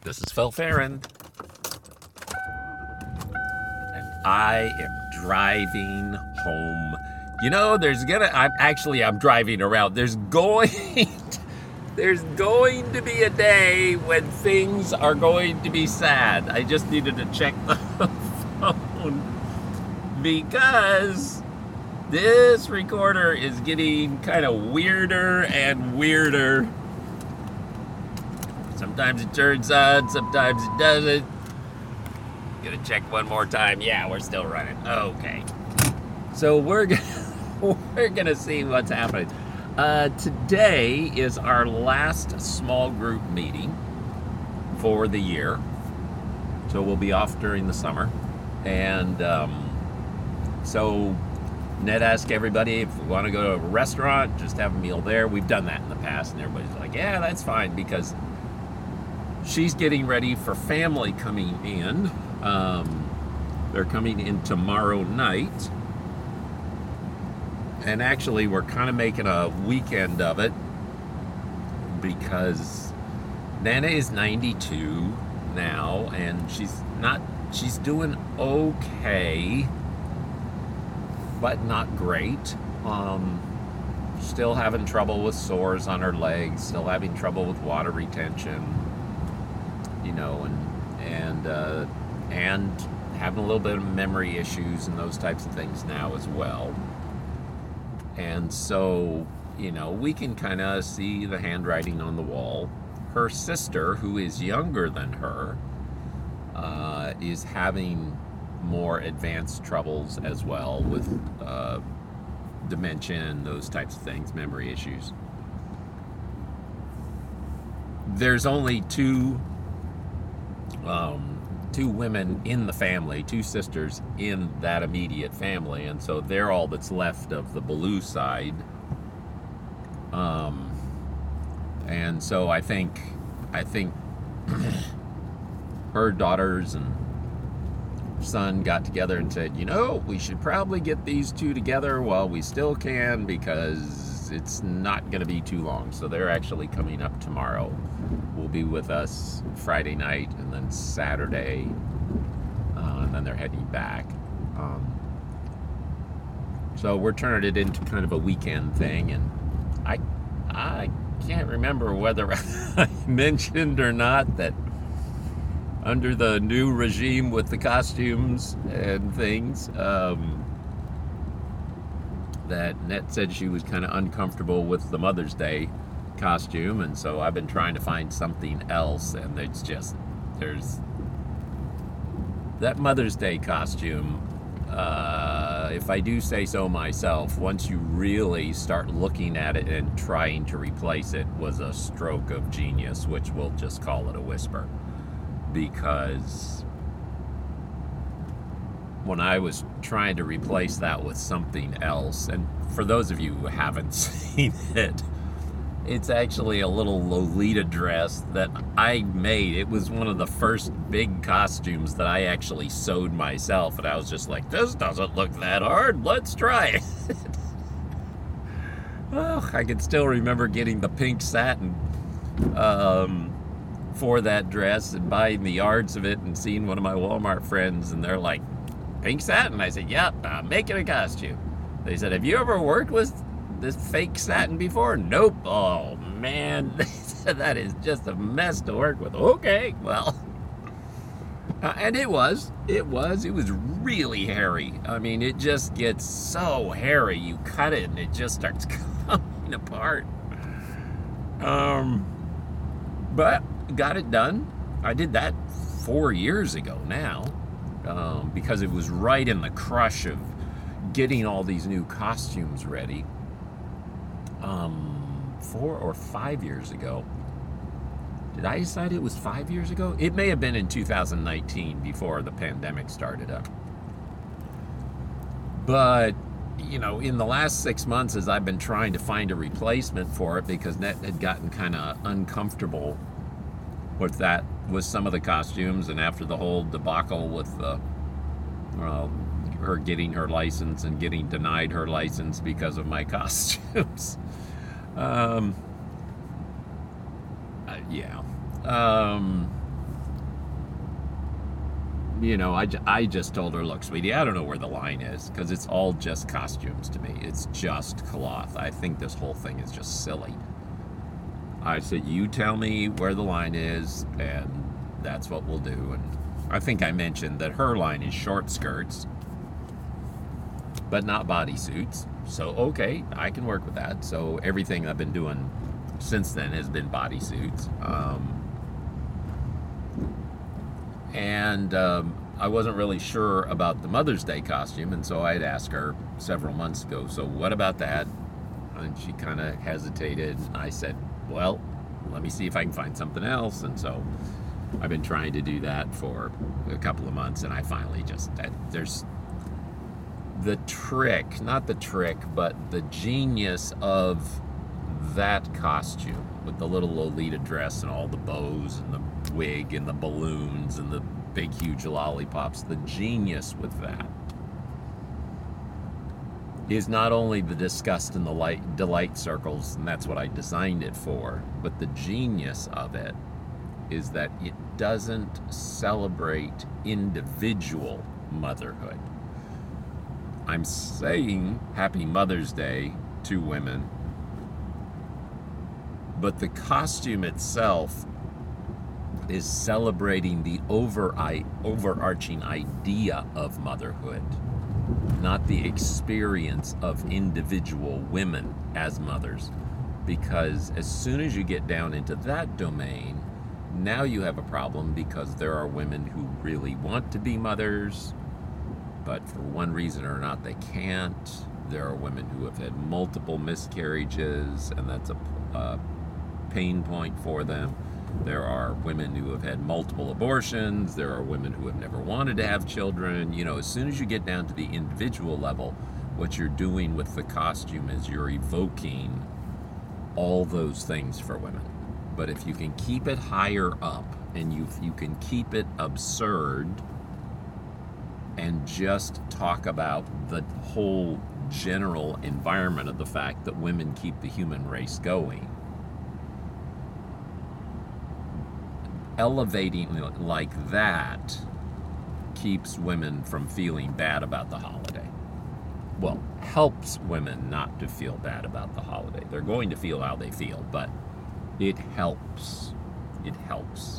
This is Phil Farron, and I am driving home. You know, I'm driving around. There's going to be a day when things are going to be sad. I just needed to check the phone because this recorder is getting kind of weirder and weirder. Sometimes it turns on, sometimes it doesn't. Gonna check one more time. Yeah, we're still running. Okay. So we're gonna see what's happening. Today is our last small group meeting for the year. So we'll be off during the summer. And so Ned asked everybody if we want to go to a restaurant, just have a meal there. We've done that in the past, and everybody's like, yeah, that's fine, because she's getting ready for family coming in. They're coming in tomorrow night. And actually, we're kind of making a weekend of it because Nana is 92 now, and she's doing okay, but not great. Still having trouble with sores on her legs, still having trouble with water retention. And having a little bit of memory issues and those types of things now as well. And so, we can kind of see the handwriting on the wall. Her sister, who is younger than her, is having more advanced troubles as well with dementia and those types of things, memory issues. There's only two women in the family, two sisters in that immediate family, and so they're all that's left of the Ballou side. And so I think her daughters and son got together and said, we should probably get these two together while we still can, because it's not going to be too long. So they're actually coming up tomorrow. Will be with us Friday night and then Saturday, and then they're heading back. So we're turning it into kind of a weekend thing, and I can't remember whether I mentioned or not that under the new regime with the costumes and things, that Net said she was kind of uncomfortable with the Mother's Day costume, and so I've been trying to find something else, and there's that Mother's Day costume, if I do say so myself, once you really start looking at it and trying to replace it, was a stroke of genius, which we'll just call it a whisper, because when I was trying to replace that with something else, and for those of you who haven't seen it, it's actually a little Lolita dress that I made. It was one of the first big costumes that I actually sewed myself, and I was just like, this doesn't look that hard, let's try it. Well, I can still remember getting the pink satin for that dress and buying the yards of it and seeing one of my Walmart friends, and they're like, pink satin? I said, yep, I'm making a costume. They said, have you ever worked with this fake satin before? Nope. Oh man, they said that is just a mess to work with. Okay, well, and it was really hairy. I mean, it just gets so hairy. You cut it and it just starts coming apart. But got it done. I did that 4 years ago now, because it was right in the crush of getting all these new costumes ready. 4 or 5 years ago. Did I decide it was 5 years ago? It may have been in 2019 before the pandemic started up. But, in the last 6 months, as I've been trying to find a replacement for it, because Net had gotten kind of uncomfortable with some of the costumes, and after the whole debacle with her getting her license and getting denied her license because of my costumes. I just told her, look, sweetie, I don't know where the line is, because it's all just costumes to me. It's just cloth. I think this whole thing is just silly. I said, you tell me where the line is, and that's what we'll do. And I think I mentioned that her line is short skirts, but not bodysuits. So, okay, I can work with that. So everything I've been doing since then has been bodysuits. And I wasn't really sure about the Mother's Day costume, and so I had asked her several months ago, so what about that? And she kind of hesitated. I said, well, let me see if I can find something else. And so I've been trying to do that for a couple of months, and I finally there's the trick, not the trick, but the genius of that costume with the little Lolita dress and all the bows and the wig and the balloons and the big huge lollipops. The genius with that is not only the disgust and the delight circles, and that's what I designed it for, but the genius of it is that it doesn't celebrate individual motherhood. I'm saying Happy Mother's Day to women, but the costume itself is celebrating the overarching idea of motherhood, not the experience of individual women as mothers. Because as soon as you get down into that domain, now you have a problem, because there are women who really want to be mothers, but for one reason or not they can't. There are women who have had multiple miscarriages, and that's a pain point for them. There are women who have had multiple abortions. There are women who have never wanted to have children. As soon as you get down to the individual level, what you're doing with the costume is you're evoking all those things for women. But if you can keep it higher up, and you can keep it absurd, and just talk about the whole general environment of the fact that women keep the human race going, elevating it like that keeps women from feeling bad about the holiday. Well, helps women not to feel bad about the holiday. They're going to feel how they feel, but it helps. It helps.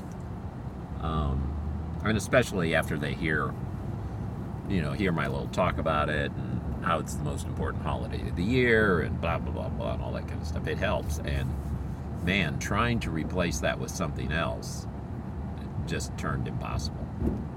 And especially after they hear my little talk about it, and how it's the most important holiday of the year, and blah, blah, blah, blah, and all that kind of stuff. It helps. And man, trying to replace that with something else just turned impossible.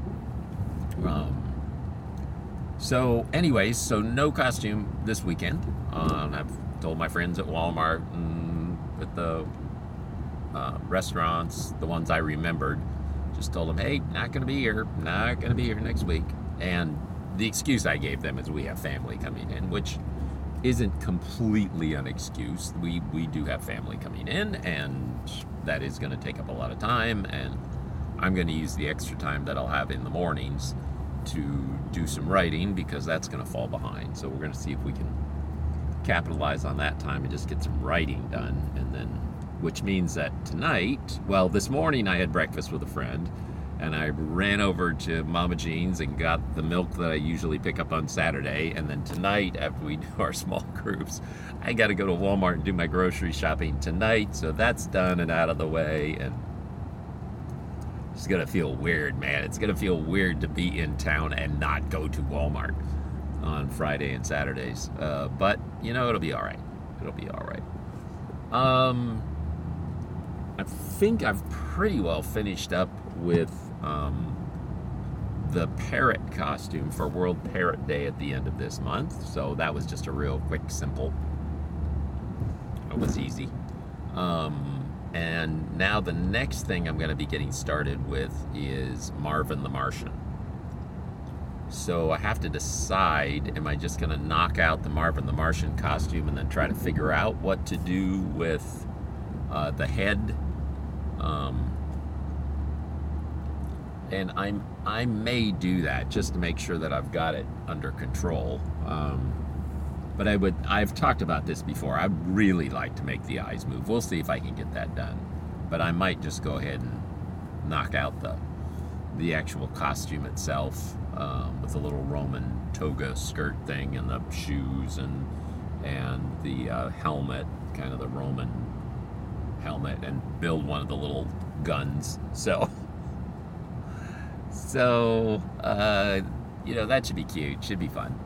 So anyways, no costume this weekend. I've told my friends at Walmart and at the restaurants, the ones I remembered, just told them, hey, not going to be here next week. And the excuse I gave them is we have family coming in, which isn't completely an excuse. We do have family coming in, and that is going to take up a lot of time, and I'm going to use the extra time that I'll have in the mornings to do some writing, because that's going to fall behind. So we're going to see if we can capitalize on that time and just get some writing done. And then, which means that tonight, well, this morning I had breakfast with a friend, and I ran over to Mama Jean's and got the milk that I usually pick up on Saturday. And then tonight, after we do our small groups, I got to go to Walmart and do my grocery shopping tonight. So that's done and out of the way. And it's going to feel weird, man. It's going to feel weird to be in town and not go to Walmart on Friday and Saturdays. But, it'll be all right. It'll be all right. I think I've pretty well finished up with the parrot costume for World Parrot Day at the end of this month. So that was just a real quick, simple. It was easy. And now the next thing I'm going to be getting started with is Marvin the Martian. So I have to decide, am I just going to knock out the Marvin the Martian costume and then try to figure out what to do with the head? And I may do that just to make sure that I've got it under control. But I've talked about this before. I'd really like to make the eyes move. We'll see if I can get that done. But I might just go ahead and knock out the actual costume itself, with the little Roman toga skirt thing and the shoes and the helmet, kind of the Roman helmet, and build one of the little guns. So that should be cute. Should be fun.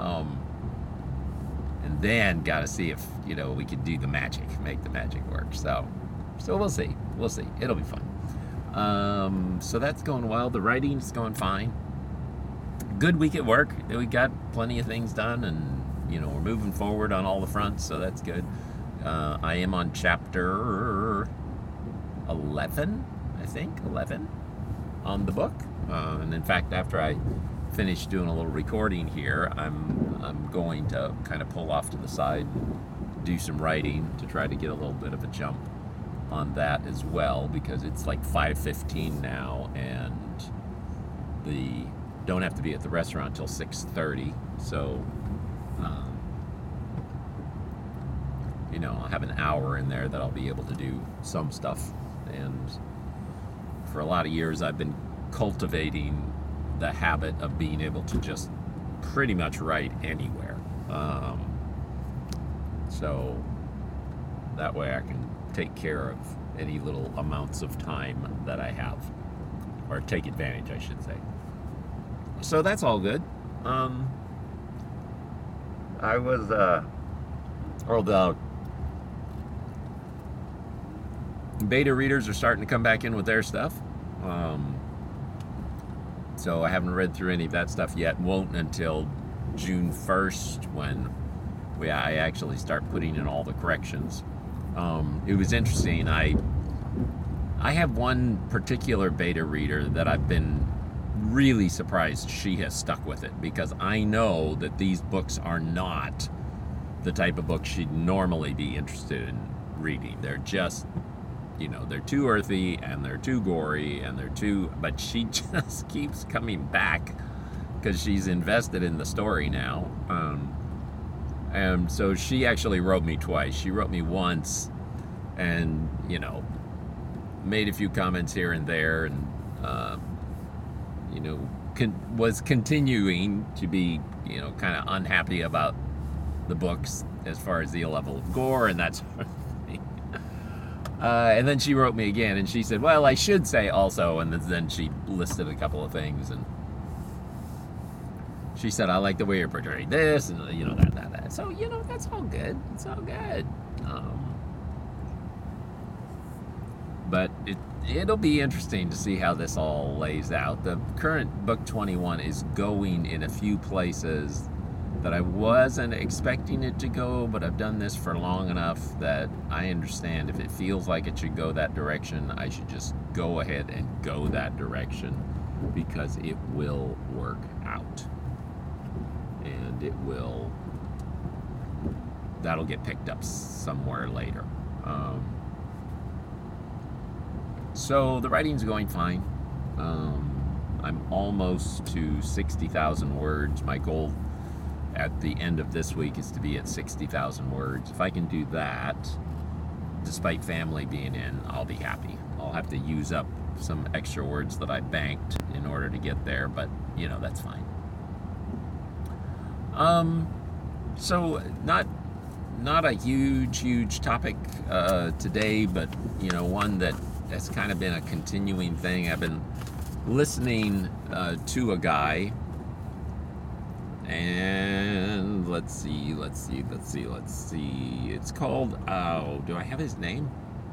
And then got to see if we could do the magic, make the magic work. So we'll see. It'll be fun. So that's going well. The writing's going fine. Good week at work. We got plenty of things done, and we're moving forward on all the fronts. So that's good. I am on chapter 11, I think, 11 on the book. And in fact, after I finish doing a little recording here, I'm going to kind of pull off to the side, do some writing to try to get a little bit of a jump on that as well, because it's like 5:15 now, and don't have to be at the restaurant until 6:30. So I'll have an hour in there that I'll be able to do some stuff. And for a lot of years, I've been cultivating the habit of being able to just pretty much write anywhere. So that way I can take care of any little amounts of time that I have, or take advantage, I should say. So that's all good. The beta readers are starting to come back in with their stuff. So I haven't read through any of that stuff yet. Won't until June 1st, when I actually start putting in all the corrections. It was interesting. I have one particular beta reader that I've been really surprised she has stuck with it, because I know that these books are not the type of books she'd normally be interested in reading. They're just, they're too earthy, and they're too gory, and but she just keeps coming back because she's invested in the story now. And so she actually wrote me twice. She wrote me once and, made a few comments here and there, and, was continuing to be, kind of unhappy about the books as far as the level of gore and that sort of thing. And then she wrote me again, and she said, well, I should say also, and then she listed a couple of things, and she said, I like the way you're portraying this, and that. So, that's all good. It's all good. But it'll be interesting to see how this all lays out. The current book 21 is going in a few places that I wasn't expecting it to go, but I've done this for long enough that I understand if it feels like it should go that direction, I should just go ahead and go that direction, because it will work out. And that'll get picked up somewhere later. So the writing's going fine. I'm almost to 60,000 words. My goal at the end of this week is to be at 60,000 words. If I can do that, despite family being in, I'll be happy. I'll have to use up some extra words that I banked in order to get there, but that's fine. So not a huge topic today, but one that has kind of been a continuing thing. I've been listening to a guy, and let's see. It's called, do I have his name?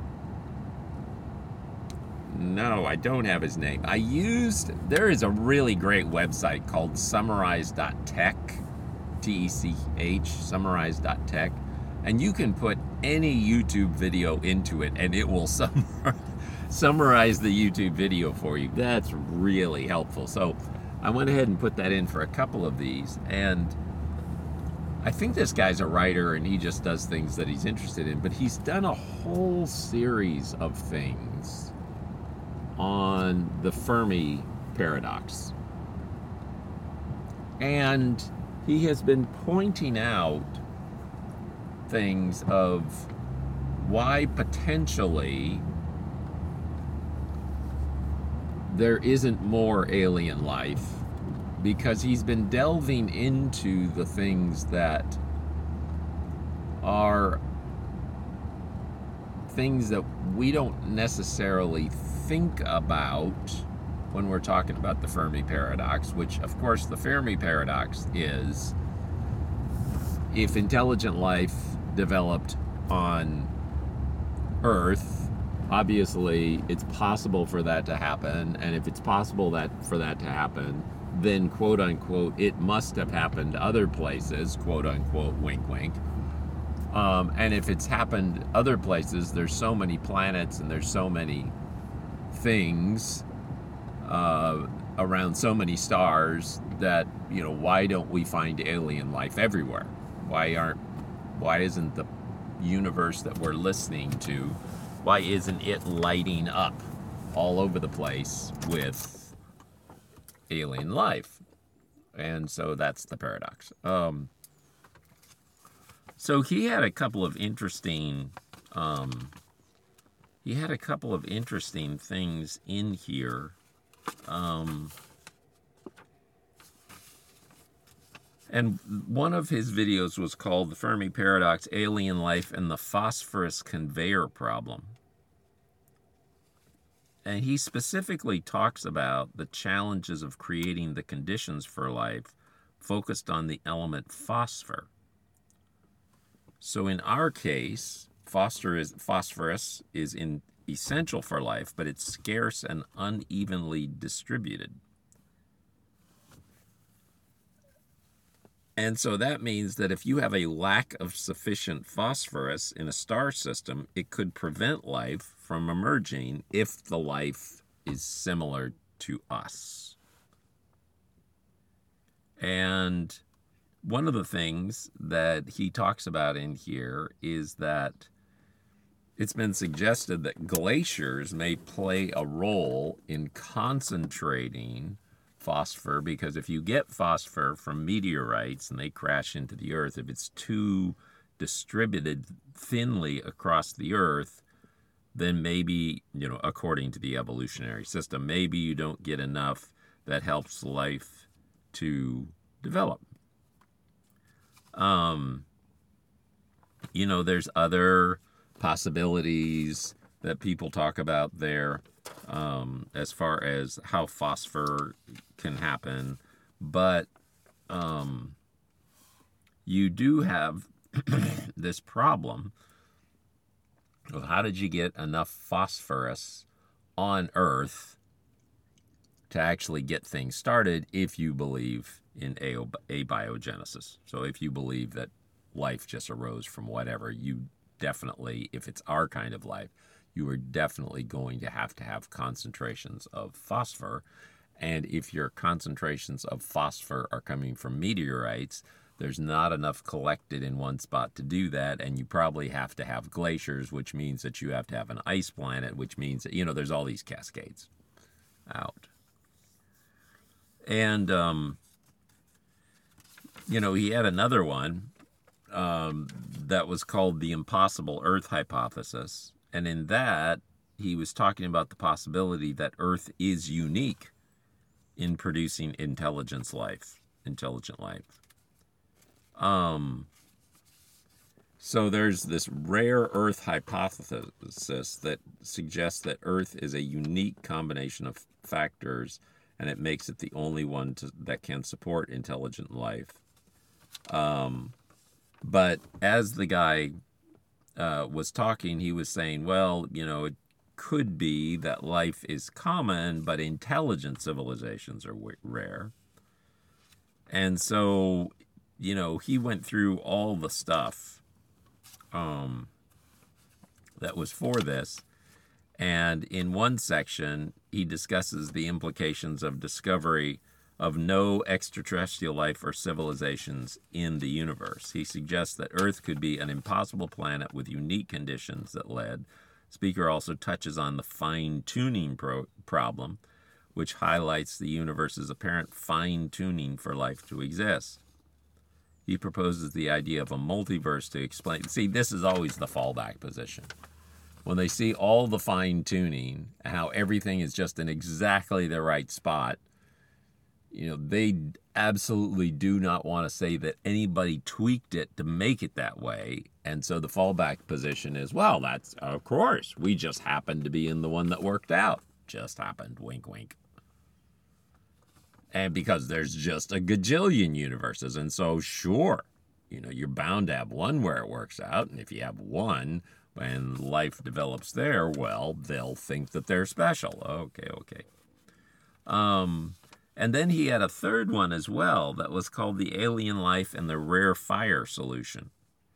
No, I don't have his name. There is a really great website called summarize.tech, T-E-C-H, summarize.tech, and you can put any YouTube video into it, and it will summarize the YouTube video for you. That's really helpful. So I went ahead and put that in for a couple of these, and I think this guy's a writer, and he just does things that he's interested in, but he's done a whole series of things on the Fermi paradox. And he has been pointing out things of why potentially there isn't more alien life, because he's been delving into the things that are things that we don't necessarily think about when we're talking about the Fermi paradox, which, of course, the Fermi paradox is, if intelligent life developed on Earth, obviously it's possible for that to happen, and if it's possible for that to happen, then quote unquote it must have happened other places, quote unquote, wink wink. And if it's happened other places, there's so many planets and there's so many things around so many stars that, you know, why don't we find alien life everywhere? Why isn't the universe that we're listening to, why isn't it lighting up all over the place with alien life? And so that's the paradox. So he had a couple of interesting things in here. And one of his videos was called The Fermi Paradox, Alien Life and the Phosphorus Conveyor Problem. And he specifically talks about the challenges of creating the conditions for life focused on the element phosphor. So in our case, phosphorus is essential for life, but it's scarce and unevenly distributed. And so that means that if you have a lack of sufficient phosphorus in a star system, it could prevent life from emerging if the life is similar to us. And one of the things that he talks about in here is that it's been suggested that glaciers may play a role in concentrating phosphor, because if you get phosphor from meteorites and they crash into the earth, if it's too distributed thinly across the earth, then maybe, you know, according to the evolutionary system, maybe you don't get enough that helps life to develop. You know, there's other possibilities that people talk about there, as far as how phosphor can happen, but you do have this problem of how did you get enough phosphorus on Earth to actually get things started if you believe in abiogenesis. So if you believe that life just arose from whatever, you definitely, if it's our kind of life, you are definitely going to have concentrations of phosphor. And if your concentrations of phosphor are coming from meteorites, there's not enough collected in one spot to do that, and you probably have to have glaciers, which means that you have to have an ice planet, which means that, you know, there's all these cascades out. And, you know, he had another one that was called the Impossible Earth Hypothesis. And in that, he was talking about the possibility that Earth is unique in producing intelligent life. So there's this rare Earth hypothesis that suggests that Earth is a unique combination of factors, and it makes it the only one that can support intelligent life. But as the guy was talking, he was saying, well, you know, it could be that life is common, but intelligent civilizations are rare. And so, you know, he went through all the stuff that was for this. And in one section, he discusses the implications of discovery of no extraterrestrial life or civilizations in the universe. He suggests that Earth could be an impossible planet with unique conditions that led. Speaker also touches on the fine-tuning problem, which highlights the universe's apparent fine-tuning for life to exist. He proposes the idea of a multiverse to explain. See, this is always the fallback position. when they see all the fine tuning, how everything is just in exactly the right spot, they absolutely do not want to say that anybody tweaked it to make it that way. And so the fallback position is, well, that's, of course, we just happened to be in the one that worked out. Just happened, wink, wink. And because there's just a gajillion universes. And so, sure, you're bound to have one where it works out. And if you have one, when life develops there, well, they'll think that they're special. Okay. And then he had a third one as well that was called the alien life and the rare fire solution.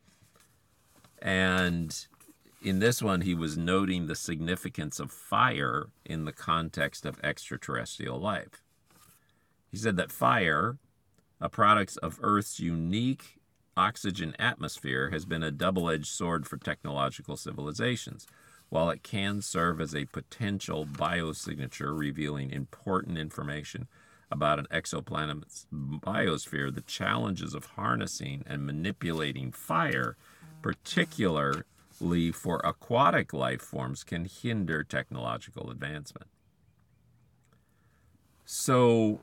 And in this one, he was noting the significance of fire in the context of extraterrestrial life. He said that fire, a product of Earth's unique oxygen atmosphere, has been a double-edged sword for technological civilizations. While it can serve as a potential biosignature revealing important information about an exoplanet's biosphere, the challenges of harnessing and manipulating fire, particularly for aquatic life forms, can hinder technological advancement. So,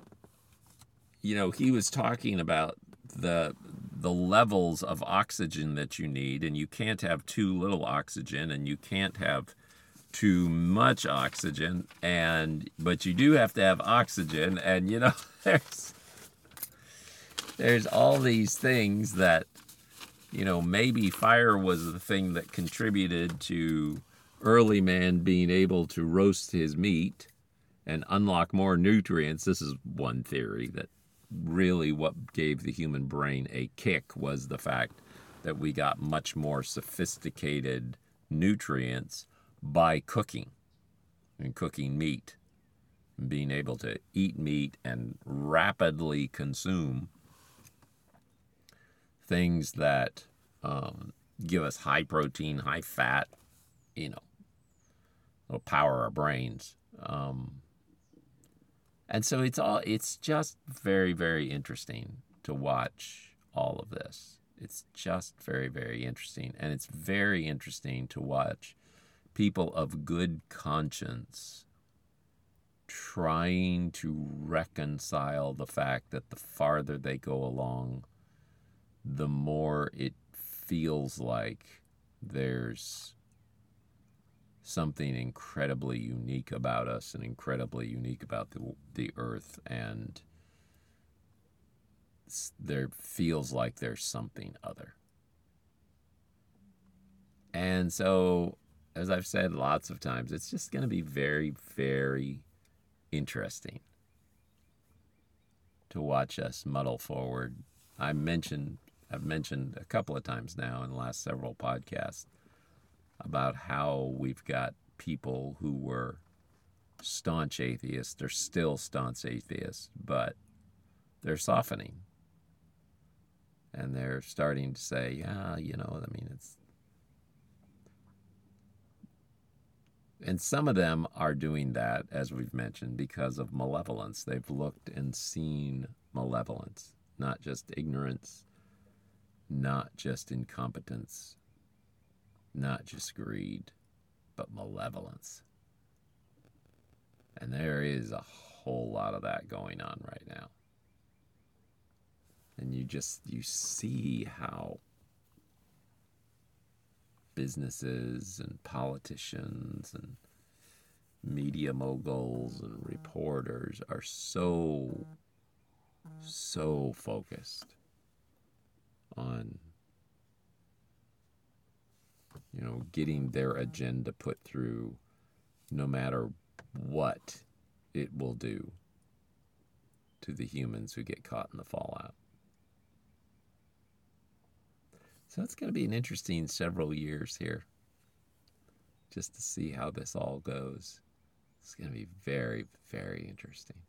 he was talking about the levels of oxygen that you need, and you can't have too little oxygen, and you can't have too much oxygen, but you do have to have oxygen, and there's all these things that maybe fire was the thing that contributed to early man being able to roast his meat and unlock more nutrients. This is one theory, that really what gave the human brain a kick was the fact that we got much more sophisticated nutrients by cooking meat, and being able to eat meat and rapidly consume things that give us high protein, high fat, will power our brains. And so it's just very, very interesting to watch all of this. It's just very, very interesting. And it's very interesting to watch people of good conscience trying to reconcile the fact that the farther they go along, the more it feels like there's something incredibly unique about us and incredibly unique about the earth, and there feels like there's something other. And so, as I've said lots of times, it's just going to be very, very interesting to watch us muddle forward. I've mentioned a couple of times now in the last several podcasts about how we've got people who were staunch atheists. They're still staunch atheists, but they're softening. And they're starting to say, it's... And some of them are doing that, as we've mentioned, because of malevolence. They've looked and seen malevolence, not just ignorance, not just incompetence, not just greed, but malevolence. And there is a whole lot of that going on right now. And you see how businesses and politicians and media moguls and reporters are so focused on getting their agenda put through, no matter what it will do to the humans who get caught in the fallout. So it's going to be an interesting several years here, just to see how this all goes. It's going to be very, very interesting.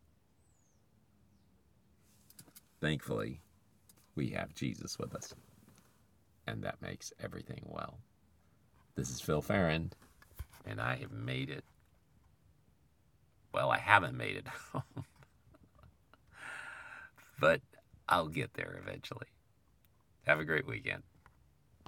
Thankfully, we have Jesus with us, and that makes everything well. This is Phil Farron, and I have made it. Well, I haven't made it home, but I'll get there eventually. Have a great weekend.